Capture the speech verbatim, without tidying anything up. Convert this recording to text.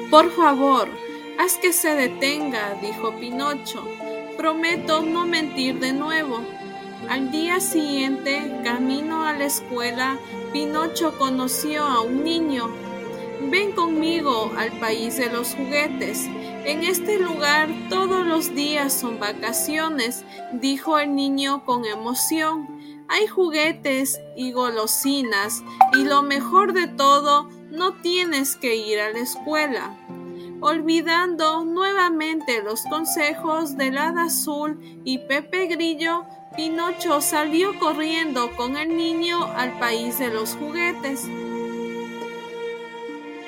Por favor, haz que se detenga, dijo Pinocho. Prometo no mentir de nuevo. Al día siguiente, camino a la escuela, Pinocho conoció a un niño. Ven conmigo al país de los juguetes. En este lugar todos los días son vacaciones, dijo el niño con emoción. Hay juguetes y golosinas, y lo mejor de todo, no tienes que ir a la escuela. Olvidando nuevamente los consejos del Hada Azul y Pepe Grillo, Pinocho salió corriendo con el niño al país de los juguetes.